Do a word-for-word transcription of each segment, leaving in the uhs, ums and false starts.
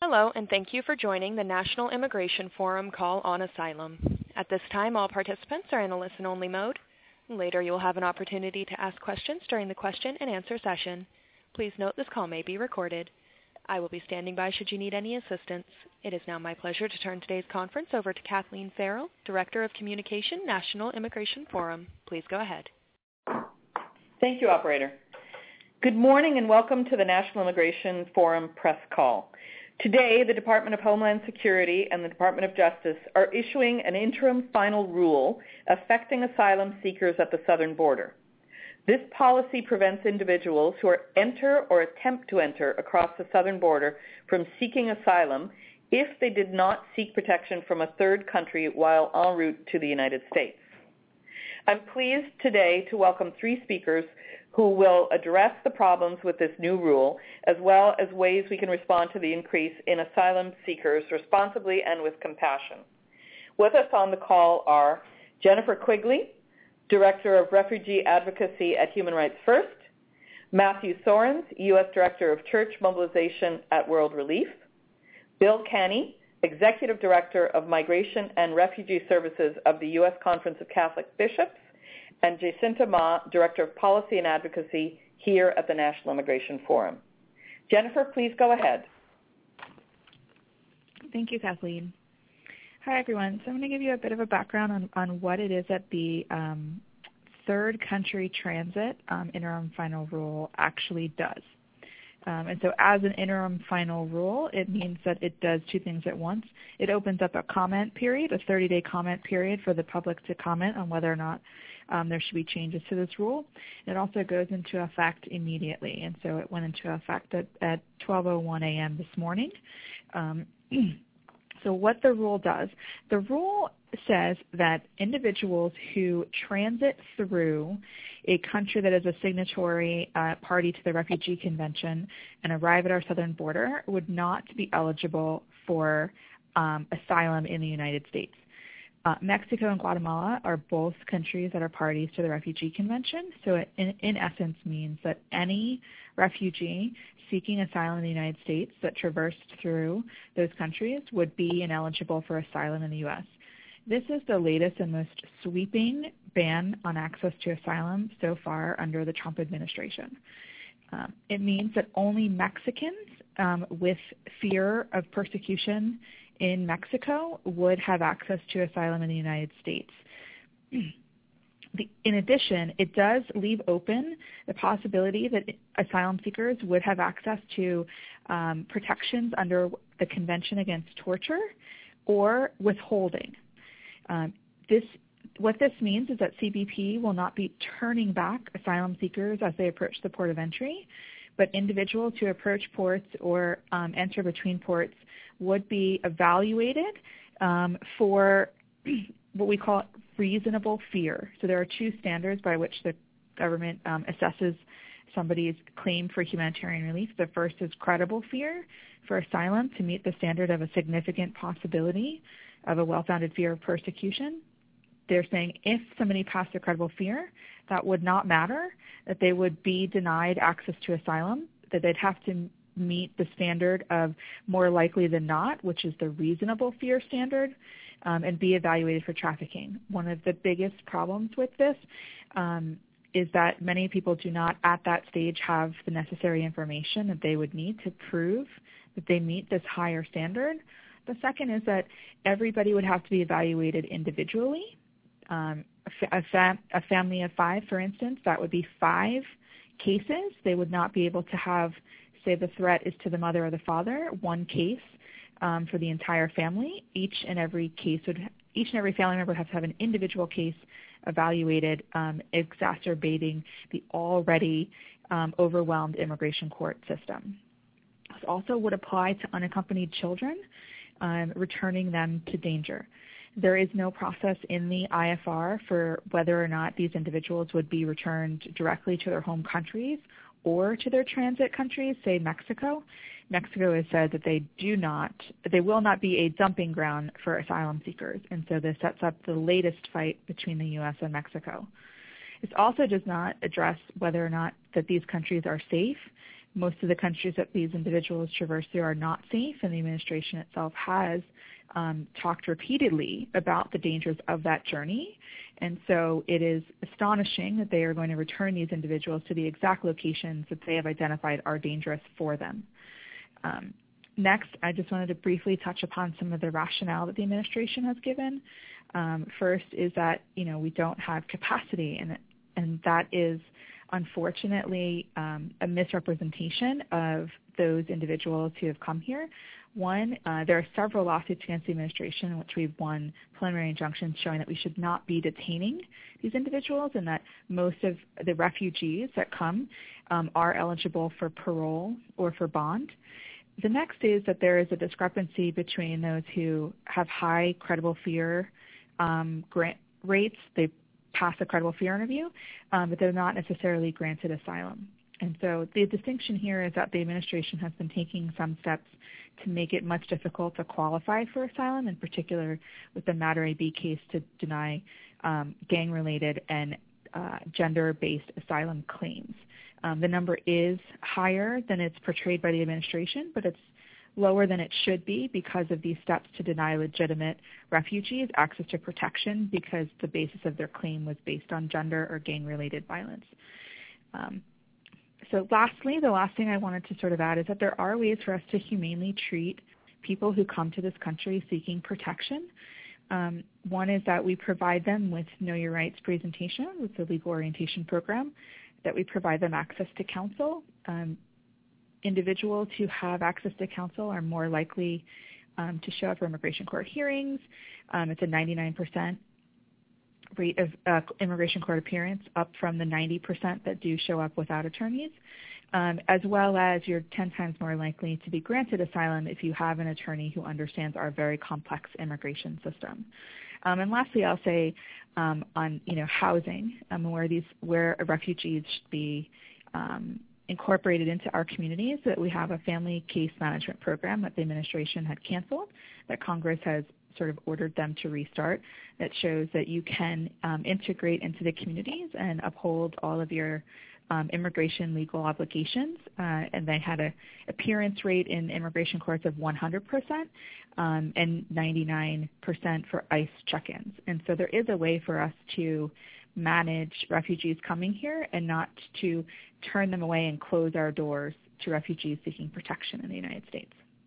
Hello, and thank you for joining the National Immigration Forum call on asylum. At this time, all participants are in a listen-only mode. Later, you will have an opportunity to ask questions during the question and answer session. Please note this call may be recorded. I will be standing by should you need any assistance. It is now my pleasure to turn today's conference over to Kathleen Farrell, Director of Communication, National Immigration Forum. Please go ahead. Thank you, Operator. Good morning and welcome to the National Immigration Forum press call. Today, the Department of Homeland Security and the Department of Justice are issuing an interim final rule affecting asylum seekers at the southern border. This policy prevents individuals who are enter or attempt to enter across the southern border from seeking asylum if they did not seek protection from a third country while en route to the United States. I'm pleased today to welcome three speakers who will address the problems with this new rule, as well as ways we can respond to the increase in asylum seekers responsibly and with compassion. With us on the call are Jennifer Quigley, Director of Refugee Advocacy at Human Rights First, Matthew Sorens, U S Director of Church Mobilization at World Relief, Bill Canny, Executive Director of Migration and Refugee Services of the U S Conference of Catholic Bishops, and Jacinta Ma, Director of Policy and Advocacy here at the National Immigration Forum. Jennifer, please go ahead. Thank you, Kathleen. Hi, everyone. So I'm going to give you a bit of a background on, on what it is that the um, third country transit um, interim final rule actually does. Um, and so as an interim final rule, it means that it does two things at once. It opens up a comment period, a thirty-day comment period for the public to comment on whether or not um, there should be changes to this rule. It also goes into effect immediately, and so it went into effect at, at twelve oh one a.m. this morning. Um, so what the rule does, the rule says that individuals who transit through a country that is a signatory uh, party to the Refugee Convention and arrive at our southern border would not be eligible for um, asylum in the United States. Uh, Mexico and Guatemala are both countries that are parties to the Refugee Convention, so it in, in essence means that any refugee seeking asylum in the United States that traversed through those countries would be ineligible for asylum in the U S. This is the latest and most sweeping ban on access to asylum so far under the Trump administration. Um, it means that only Mexicans um, with fear of persecution in Mexico would have access to asylum in the United States. The, in addition, it does leave open the possibility that asylum seekers would have access to um, protections under the Convention Against Torture or withholding. Um, this, what this means is that C B P will not be turning back asylum seekers as they approach the port of entry, but individuals who approach ports or um, enter between ports would be evaluated um, for what we call reasonable fear. So there are two standards by which the government um, assesses somebody's claim for humanitarian relief. The first is credible fear for asylum to meet the standard of a significant possibility of a well-founded fear of persecution. They're saying if somebody passed a credible fear, that would not matter, that they would be denied access to asylum, that they'd have to meet the standard of more likely than not, which is the reasonable fear standard, um, and be evaluated for trafficking. One of the biggest problems with this um, is that many people do not at that stage have the necessary information that they would need to prove that they meet this higher standard. The second is that everybody would have to be evaluated individually. Um, a, fam- a family of five, for instance, that would be five cases. They would not be able to have, say the threat is to the mother or the father, one case um, for the entire family. Each and every case would, each and every family member would have to have an individual case evaluated, um, exacerbating the already um, overwhelmed immigration court system. This also would apply to unaccompanied children, um, returning them to danger. There is no process in the I F R for whether or not these individuals would be returned directly to their home countries or to their transit countries, say Mexico. Mexico has said that they do not, they will not be a dumping ground for asylum seekers, and so this sets up the latest fight between the U S and Mexico. This also does not address whether or not that these countries are safe most of the countries that these individuals traverse through are not safe, and the administration itself has um, talked repeatedly about the dangers of that journey. And so it is astonishing that they are going to return these individuals to the exact locations that they have identified are dangerous for them. Um, next, I just wanted to briefly touch upon some of the rationale that the administration has given. Um, first is that, you know, we don't have capacity, and, and that is unfortunately um, a misrepresentation of those individuals who have come here. One, uh, there are several lawsuits against the administration in which we've won preliminary injunctions showing that we should not be detaining these individuals, and that most of the refugees that come um, are eligible for parole or for bond. The next is that there is a discrepancy between those who have high credible fear um, grant rates. They pass a credible fear interview, um, but they're not necessarily granted asylum. And so the distinction here is that the administration has been taking some steps to make it much difficult to qualify for asylum, in particular with the Mater A B case to deny um, gang-related and uh, gender-based asylum claims. Um, the number is higher than it's portrayed by the administration, but it's lower than it should be because of these steps to deny legitimate refugees access to protection because the basis of their claim was based on gender or gang-related violence. Um, So lastly, the last thing I wanted to sort of add is that there are ways for us to humanely treat people who come to this country seeking protection. Um, one is that we provide them with Know Your Rights presentation with the legal orientation program, that we provide them access to counsel. Um, individuals who have access to counsel are more likely um, to show up for immigration court hearings. Um, it's a ninety-nine percent rate of uh, immigration court appearance, up from the ninety percent that do show up without attorneys, um, as well as you're ten times more likely to be granted asylum if you have an attorney who understands our very complex immigration system. Um, and lastly, I'll say um, on you know housing, um, where these where refugees should be um, incorporated into our communities, that we have a family case management program that the administration had canceled, that Congress has sort of ordered them to restart, that shows that you can um, integrate into the communities and uphold all of your um, immigration legal obligations. Uh, and they had a appearance rate in immigration courts of one hundred percent um, and ninety-nine percent for ICE check-ins. And so there is a way for us to manage refugees coming here and not to turn them away and close our doors to refugees seeking protection in the United States.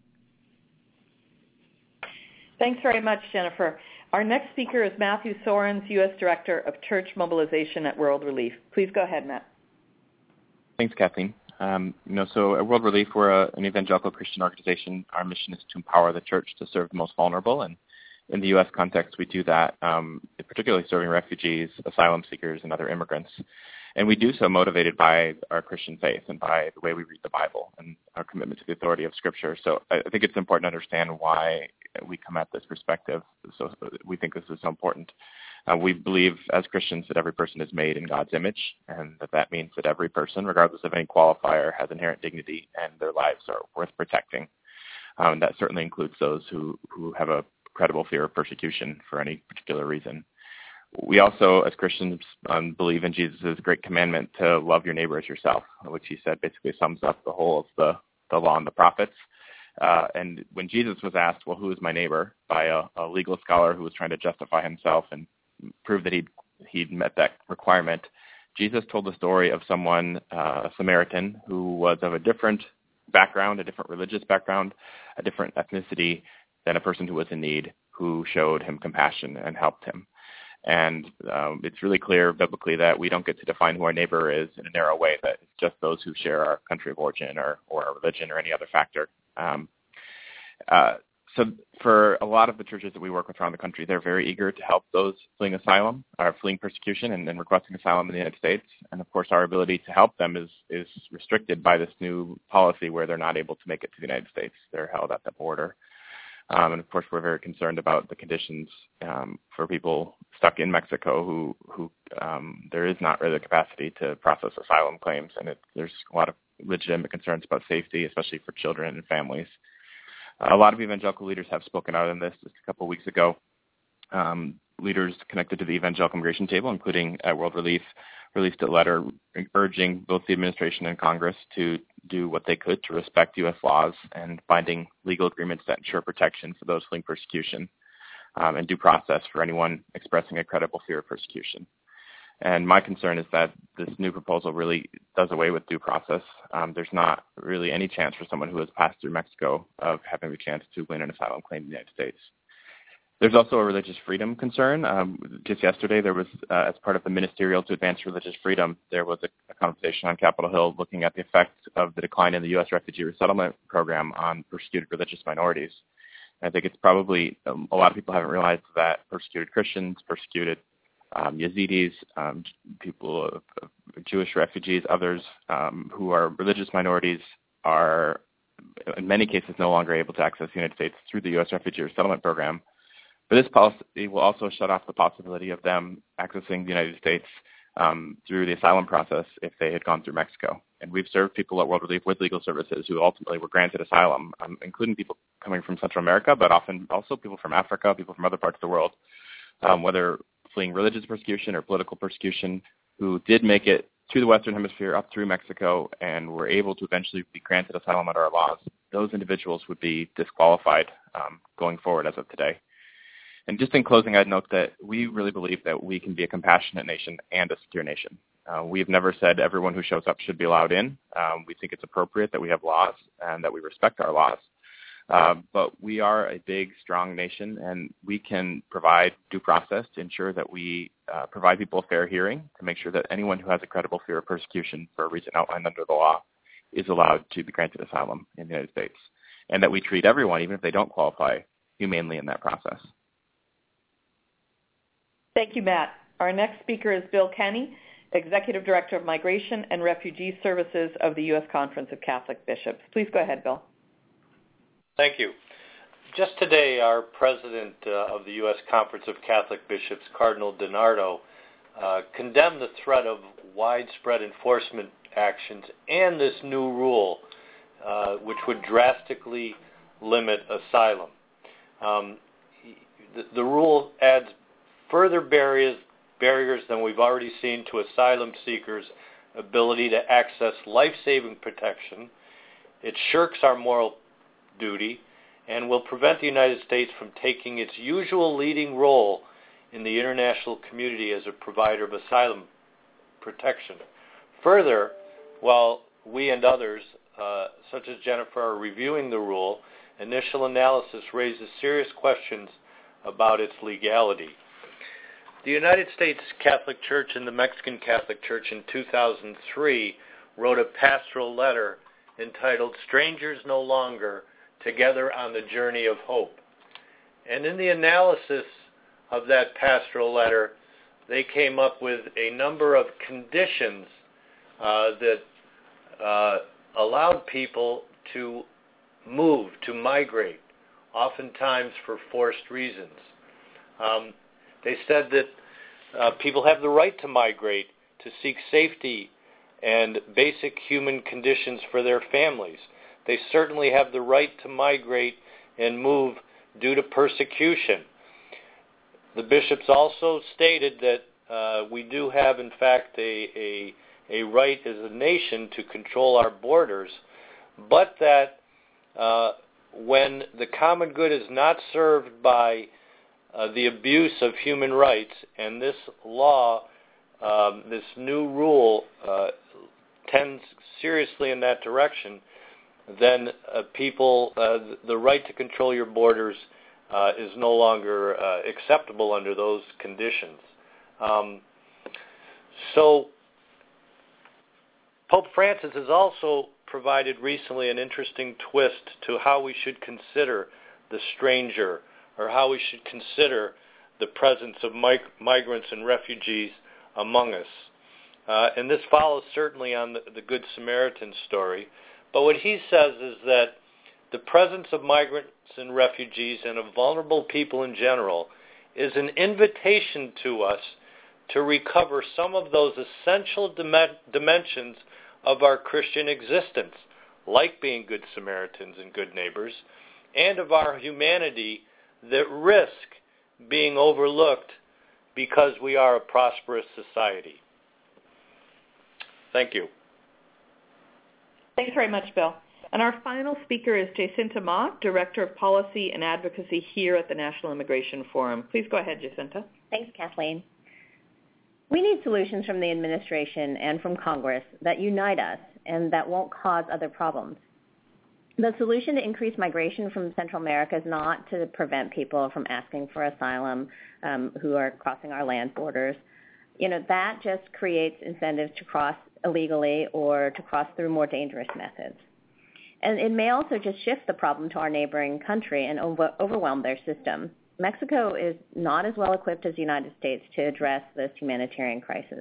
Thanks very much, Jennifer. Our next speaker is Matthew Sorens, U S Director of Church Mobilization at World Relief. Please go ahead, Matt. Thanks, Kathleen. Um, you know, so at World Relief, we're a, an evangelical Christian organization. Our mission is to empower the church to serve the most vulnerable, and in the U S context, we do that, um, particularly serving refugees, asylum seekers, and other immigrants. And we do so motivated by our Christian faith and by the way we read the Bible and our commitment to the authority of Scripture. So I think it's important to understand why we come at this perspective. So we think this is so important. Uh, we believe as Christians that every person is made in God's image, and that that means that every person, regardless of any qualifier, has inherent dignity and their lives are worth protecting. Um, that certainly includes those who, who have a credible fear of persecution for any particular reason. We also, as Christians, um, believe in Jesus' great commandment to love your neighbor as yourself, which he said basically sums up the whole of the, the law and the prophets. Uh, and when Jesus was asked, well, who is my neighbor, by a, a legal scholar who was trying to justify himself and prove that he'd, he'd met that requirement, Jesus told the story of someone, uh, a Samaritan, who was of a different background, a different religious background, a different ethnicity than a person who was in need, who showed him compassion and helped him. And um, it's really clear biblically that we don't get to define who our neighbor is in a narrow way, that it's just those who share our country of origin or, or our religion or any other factor. Um, uh, so for a lot of the churches that we work with around the country, they're very eager to help those fleeing asylum or fleeing persecution and, and requesting asylum in the United States. And of course, our ability to help them is, is restricted by this new policy where they're not able to make it to the United States. They're held at the border. Um, and of course, we're very concerned about the conditions um, for people stuck in Mexico who, who um, there is not really the capacity to process asylum claims, and it, there's a lot of legitimate concerns about safety, especially for children and families. Uh, a lot of evangelical leaders have spoken out on this just a couple of weeks ago. Um, leaders connected to the Evangelical Immigration Table, including at World Relief, released a letter urging both the administration and Congress to do what they could to respect U S laws and binding legal agreements that ensure protection for those fleeing persecution um, and due process for anyone expressing a credible fear of persecution. And my concern is that this new proposal really does away with due process. Um, there's not really any chance for someone who has passed through Mexico of having a chance to win an asylum claim in the United States. There's also a religious freedom concern. Um, just yesterday, there was, uh, as part of the Ministerial to Advance Religious Freedom, there was a, a conversation on Capitol Hill looking at the effects of the decline in the U S refugee resettlement program on persecuted religious minorities. And I think it's probably, um, a lot of people haven't realized that persecuted Christians, persecuted um, Yazidis, um, people, of, of Jewish refugees, others um, who are religious minorities are, in many cases, no longer able to access the United States through the U S refugee resettlement program. But this policy will also shut off the possibility of them accessing the United States um, through the asylum process if they had gone through Mexico. And we've served people at World Relief with legal services who ultimately were granted asylum, um, including people coming from Central America, but often also people from Africa, people from other parts of the world, um, whether fleeing religious persecution or political persecution, who did make it to the Western Hemisphere up through Mexico and were able to eventually be granted asylum under our laws. Those individuals would be disqualified um, going forward as of today. And just in closing, I'd note that we really believe that we can be a compassionate nation and a secure nation. Uh, we've never said everyone who shows up should be allowed in. Um, we think it's appropriate that we have laws and that we respect our laws. Uh, but we are a big, strong nation, and we can provide due process to ensure that we uh, provide people a fair hearing to make sure that anyone who has a credible fear of persecution for a reason outlined under the law is allowed to be granted asylum in the United States, and that we treat everyone, even if they don't qualify, humanely in that process. Thank you, Matt. Our next speaker is Bill Kenny, Executive Director of Migration and Refugee Services of the U S Conference of Catholic Bishops. Please go ahead, Bill. Thank you. Just today, our president uh, of the U S Conference of Catholic Bishops, Cardinal DiNardo, uh, condemned the threat of widespread enforcement actions and this new rule, uh, which would drastically limit asylum. Um, the, the rule adds further barriers, barriers than we've already seen to asylum seekers' ability to access life-saving protection. It shirks our moral duty and will prevent the United States from taking its usual leading role in the international community as a provider of asylum protection. Further, while we and others, uh, such as Jennifer, are reviewing the rule, initial analysis raises serious questions about its legality. The United States Catholic Church and the Mexican Catholic Church in two thousand three wrote a pastoral letter entitled Strangers No Longer, Together on the Journey of Hope. And in the analysis of that pastoral letter, they came up with a number of conditions uh, that uh, allowed people to move, to migrate, oftentimes for forced reasons. Um, They said that uh, people have the right to migrate, to seek safety and basic human conditions for their families. They certainly have the right to migrate and move due to persecution. The bishops also stated that uh, we do have, in fact, a, a, a right as a nation to control our borders, but that uh, when the common good is not served by Uh, the abuse of human rights, and this law, um, this new rule uh, tends seriously in that direction, then uh, people, uh, the right to control your borders uh, is no longer uh, acceptable under those conditions. Um, so Pope Francis has also provided recently an interesting twist to how we should consider the stranger, or how we should consider the presence of mig- migrants and refugees among us. Uh, and this follows certainly on the, the Good Samaritan story. But what he says is that the presence of migrants and refugees and of vulnerable people in general is an invitation to us to recover some of those essential dim- dimensions of our Christian existence, like being good Samaritans and good neighbors, and of our humanity that risk being overlooked because we are a prosperous society. Thank you. Thanks very much, Bill. And our final speaker is Jacinta Mott, Director of Policy and Advocacy here at the National Immigration Forum. Please go ahead, Jacinta. Thanks, Kathleen. We need solutions from the administration and from Congress that unite us and that won't cause other problems. The solution to increase migration from Central America is not to prevent people from asking for asylum um, who are crossing our land borders. You know, that just creates incentives to cross illegally or to cross through more dangerous methods. And it may also just shift the problem to our neighboring country and over- overwhelm their system. Mexico is not as well equipped as the United States to address this humanitarian crisis.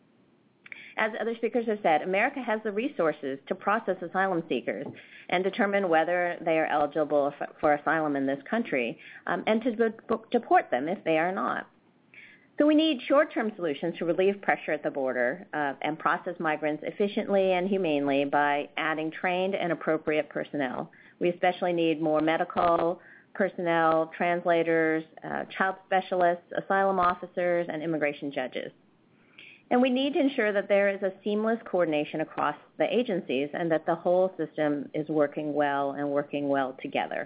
As other speakers have said, America has the resources to process asylum seekers and determine whether they are eligible for, for asylum in this country, um, and to deport them if they are not. So we need short-term solutions to relieve pressure at the border uh, and process migrants efficiently and humanely by adding trained and appropriate personnel. We especially need more medical personnel, translators, uh, child specialists, asylum officers, and immigration judges. And we need to ensure that there is a seamless coordination across the agencies and that the whole system is working well and working well together.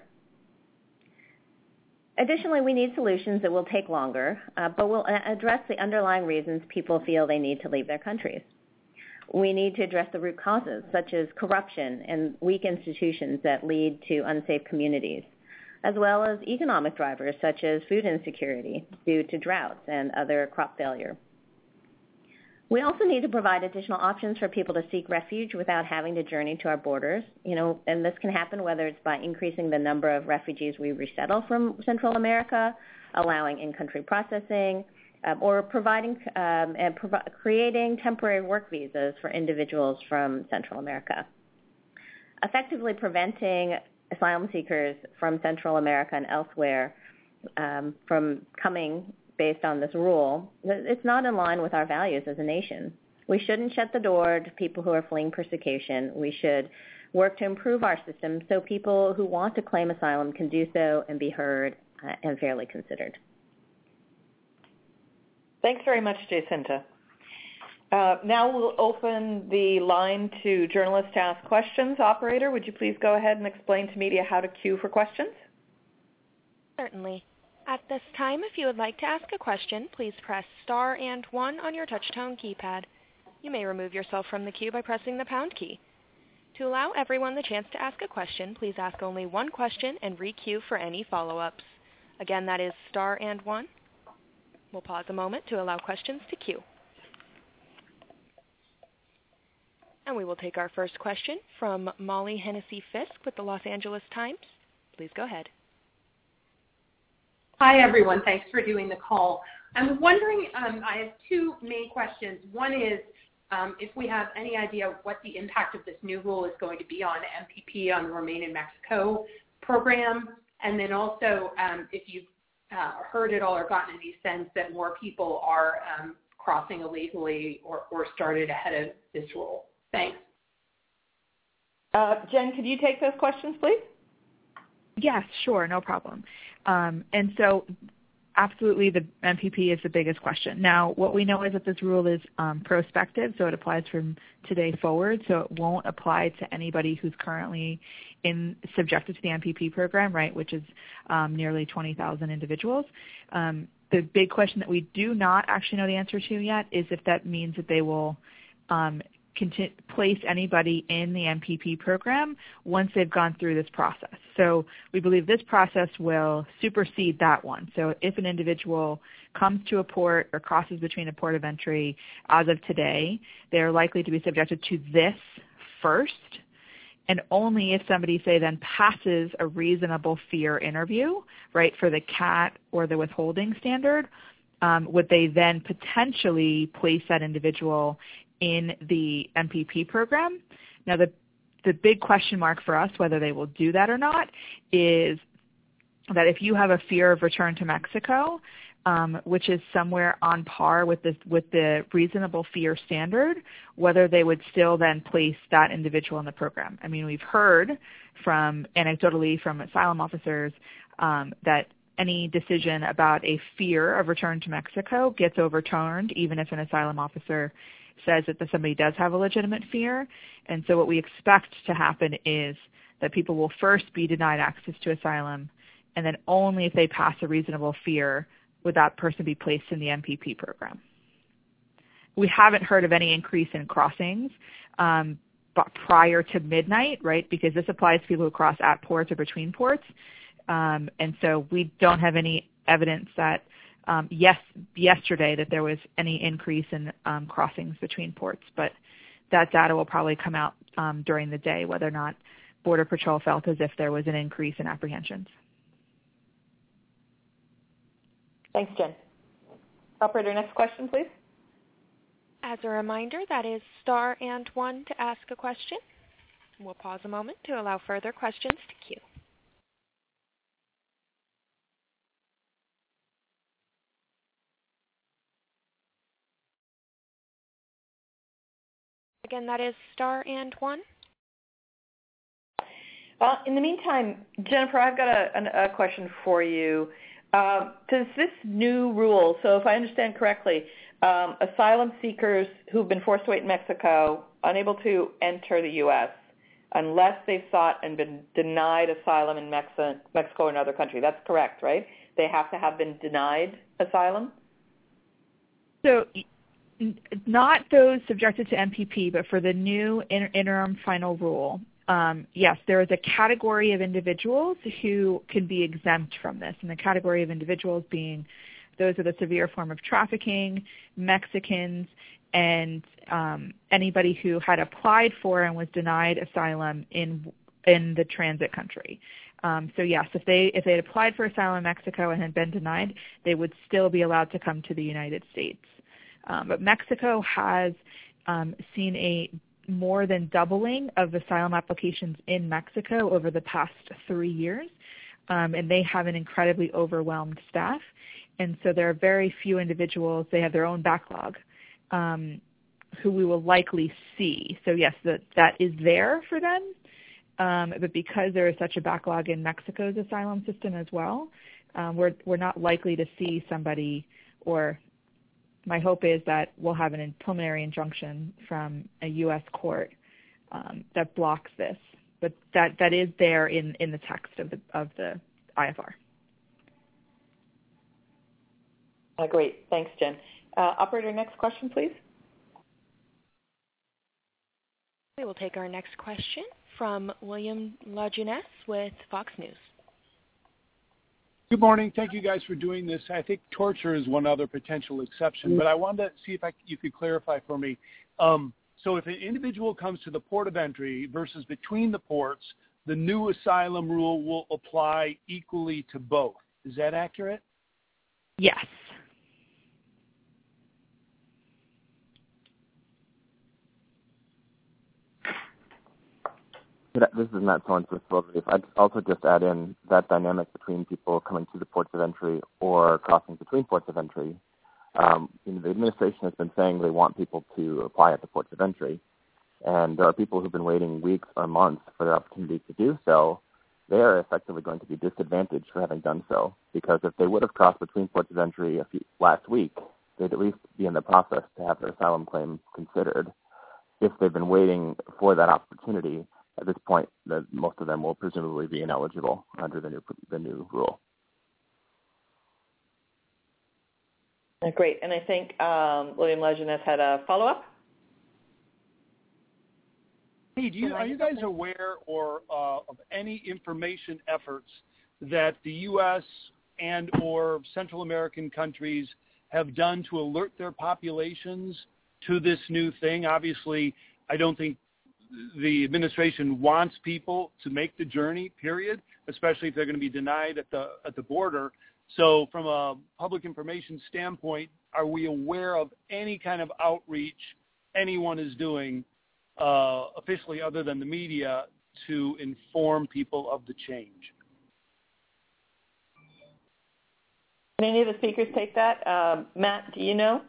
Additionally, we need solutions that will take longer, uh, but will address the underlying reasons people feel they need to leave their countries. We need to address the root causes, such as corruption and weak institutions that lead to unsafe communities, as well as economic drivers such as food insecurity due to droughts and other crop failure. We also need to provide additional options for people to seek refuge without having to journey to our borders. You know, and this can happen whether it's by increasing the number of refugees we resettle from Central America, allowing in-country processing, uh, or providing um, and provi- creating temporary work visas for individuals from Central America. Effectively preventing asylum seekers from Central America and elsewhere um, from coming based on this rule, it's not in line with our values as a nation. We shouldn't shut the door to people who are fleeing persecution. We should work to improve our system so people who want to claim asylum can do so and be heard uh, and fairly considered. Thanks very much, Jacinta. Uh, now we'll open the line to journalists to ask questions. Operator, would you please go ahead and explain to media how to queue for questions? Certainly. At this time, if you would like to ask a question, please press star and one on your touch-tone keypad. You may remove yourself from the queue by pressing the pound key. To allow everyone the chance to ask a question, please ask only one question and re-queue for any follow-ups. Again, that is star and one. We'll pause a moment to allow questions to queue. And we will take our first question from Molly Hennessy-Fisk with the Los Angeles Times. Please go ahead. Hi, everyone. Thanks for doing the call. I'm wondering, um, I have two main questions. One is um, if we have any idea what the impact of this new rule is going to be on M P P, on the Remain in Mexico program, and then also um, if you've uh, heard at all or gotten any sense that more people are um, crossing illegally or, or started ahead of this rule. Thanks. Uh, Jen, could you take those questions, please? Yes, sure, no problem. Um, and so absolutely the M P P is the biggest question. Now, what we know is that this rule is um, prospective, so it applies from today forward, so it won't apply to anybody who's currently in subjected to the M P P program, right, which is um, nearly twenty thousand individuals. Um, the big question that we do not actually know the answer to yet is if that means that they will um, Conti- place anybody in the M P P program once they've gone through this process. So we believe this process will supersede that one. So if an individual comes to a port or crosses between a port of entry as of today, they are likely to be subjected to this first, and only if somebody, say, then passes a reasonable fear interview, right, for the C A T or the withholding standard, um, would they then potentially place that individual in the M P P program. Now, the the big question mark for us, whether they will do that or not, is that if you have a fear of return to Mexico, um, which is somewhere on par with the with the reasonable fear standard, whether they would still then place that individual in the program. I mean, we've heard from anecdotally from asylum officers um, that any decision about a fear of return to Mexico gets overturned, even if an asylum officer says that somebody does have a legitimate fear. And so what we expect to happen is that people will first be denied access to asylum, and then only if they pass a reasonable fear would that person be placed in the M P P program. We haven't heard of any increase in crossings um, but prior to midnight, right, because this applies to people who cross at ports or between ports. Um, and so we don't have any evidence that, um, yes, yesterday that there was any increase in um, crossings between ports, but that data will probably come out um, during the day, whether or not Border Patrol felt as if there was an increase in apprehensions. Thanks, Jen. Operator, next question, please. As a reminder, that is star and one to ask a question. We'll pause a moment to allow further questions to queue. Again, that is star and one. Uh, in the meantime, Jennifer, I've got a, a question for you. Uh, does this new rule, so if I understand correctly, um, asylum seekers who've been forced to wait in Mexico, unable to enter the U S unless they've sought and been denied asylum in Mexico, Mexico or another country. That's correct, right? They have to have been denied asylum? So not those subjected to M P P, but for the new inter- interim final rule, um, yes, there is a category of individuals who can be exempt from this, and the category of individuals being those with a severe form of trafficking, Mexicans, and um, anybody who had applied for and was denied asylum in in the transit country. Um, so yes, if they if they had applied for asylum in Mexico and had been denied, they would still be allowed to come to the United States. Um, but Mexico has um, seen a more than doubling of asylum applications in Mexico over the past three years, um, and they have an incredibly overwhelmed staff. And so there are very few individuals, they have their own backlog, um, who we will likely see. So yes, that, that is there for them, um, but because there is such a backlog in Mexico's asylum system as well, um, we're, we're not likely to see somebody, or my hope is that we'll have an preliminary injunction from a U S court um, that blocks this. But that, that is there in, in the text of the, of the I F R. Uh, great. Thanks, Jen. Uh, operator, next question, please. We will take our next question from William LaJeunesse with Fox News. Good morning. Thank you guys for doing this. I think torture is one other potential exception, but I wanted to see if I, you could clarify for me. Um, so if an individual comes to the port of entry versus between the ports, the new asylum rule will apply equally to both. Is that accurate? Yes. This is Matt Sorensen with World Relief. I'd also just add in that dynamic between people coming to the ports of entry or crossing between ports of entry. Um, you know, the administration has been saying they want people to apply at the ports of entry, and there are people who've been waiting weeks or months for their opportunity to do so. They are effectively going to be disadvantaged for having done so, because if they would have crossed between ports of entry a few, last week, they'd at least be in the process to have their asylum claim considered. If they've been waiting for that opportunity, at this point, the, most of them will presumably be ineligible under the new the new rule. Great. And I think um, William LaJeunesse had a follow-up. Hey, do you, are you guys aware or uh, of any information efforts that the U S and or Central American countries have done to alert their populations to this new thing? Obviously, I don't think the administration wants people to make the journey, period, especially if they're going to be denied at the at the border. So from a public information standpoint, are we aware of any kind of outreach anyone is doing uh, officially other than the media to inform people of the change? Can any of the speakers take that? Um, Matt, do you know?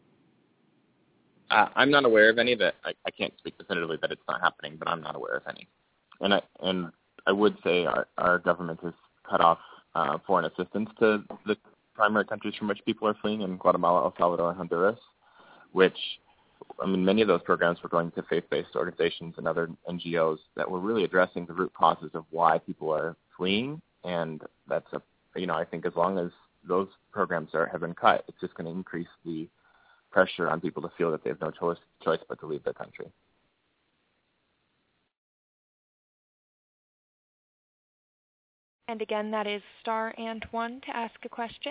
Uh, I'm not aware of any that I, I can't speak definitively that it's not happening, but I'm not aware of any. And I and I would say our, our government has cut off uh, foreign assistance to the primary countries from which people are fleeing in Guatemala, El Salvador, and Honduras, which, I mean, many of those programs were going to faith-based organizations and other N G Os that were really addressing the root causes of why people are fleeing. And that's, a, you know, I think as long as those programs are, have been cut, it's just going to increase the pressure on people to feel that they have no choice, choice but to leave their country. And again, that is star and one to ask a question.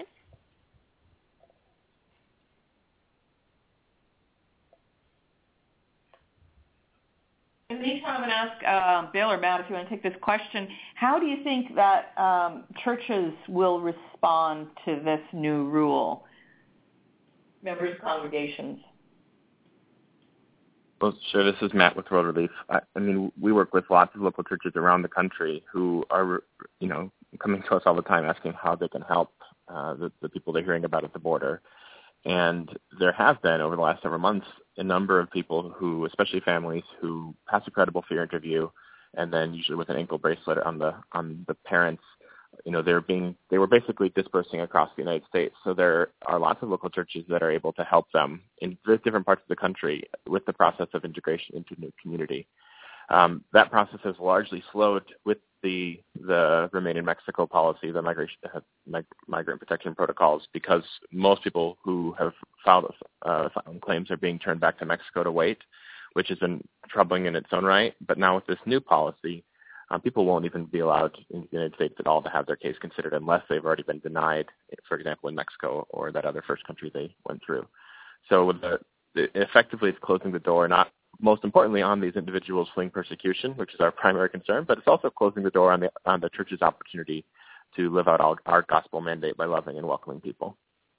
In the meantime, I'm going to ask uh, Bill or Matt if you want to take this question. How do you think that um, churches will respond to this new rule? Members of congregations. Well, sure. This is Matt with World Relief. I, I mean, we work with lots of local churches around the country who are, you know, coming to us all the time asking how they can help uh, the, the people they're hearing about at the border. And there have been, over the last several months, a number of people who, especially families, who pass a credible fear interview, and then usually with an ankle bracelet on the on the parents, you know, they're being they were basically dispersing across the United States. So there are lots of local churches that are able to help them in different parts of the country with the process of integration into the community. Um, that process has largely slowed with the the Remain in Mexico policy, the migration uh, mig- migrant protection protocols, because most people who have filed uh, claims are being turned back to Mexico to wait, which has been troubling in its own right. But now with this new policy, um, people won't even be allowed in the United States at all to have their case considered unless they've already been denied, for example, in Mexico or that other first country they went through. So the, the, effectively it's closing the door, not most importantly on these individuals fleeing persecution, which is our primary concern, but it's also closing the door on the on the church's opportunity to live out all, our gospel mandate by loving and welcoming people.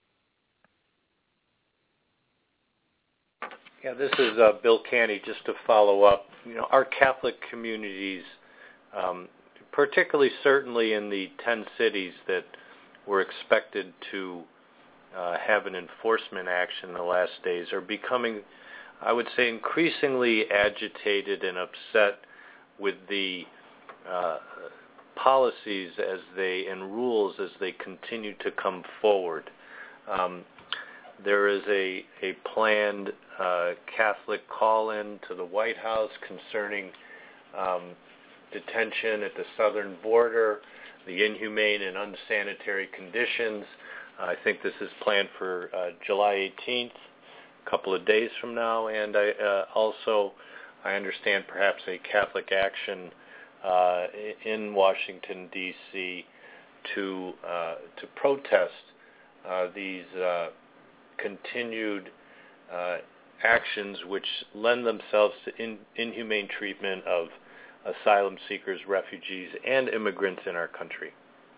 Yeah, this is uh, Bill Canny. Just to follow up, you know, our Catholic communities, um, particularly certainly in the ten cities that were expected to uh, have an enforcement action in the last days, are becoming, I would say, increasingly agitated and upset with the uh, policies as they and rules as they continue to come forward. Um, there is a, a planned uh, Catholic call-in to the White House concerning um, detention at the southern border, the inhumane and unsanitary conditions. I think this is planned for uh, July eighteenth. Couple of days from now, and I uh, also I understand perhaps a Catholic action uh, in Washington D C to uh, to protest uh, these uh, continued uh, actions which lend themselves to in, inhumane treatment of asylum seekers, refugees, and immigrants in our country.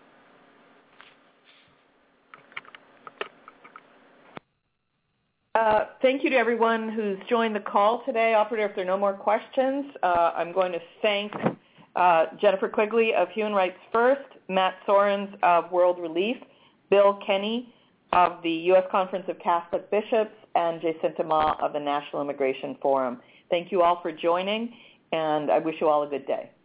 Uh, thank you to everyone who's joined the call today. Operator, if there are no more questions, uh, I'm going to thank uh, Jennifer Quigley of Human Rights First, Matt Sorens of World Relief, Bill Kenny of the U S Conference of Catholic Bishops, and Jacinta Ma of the National Immigration Forum. Thank you all for joining, and I wish you all a good day.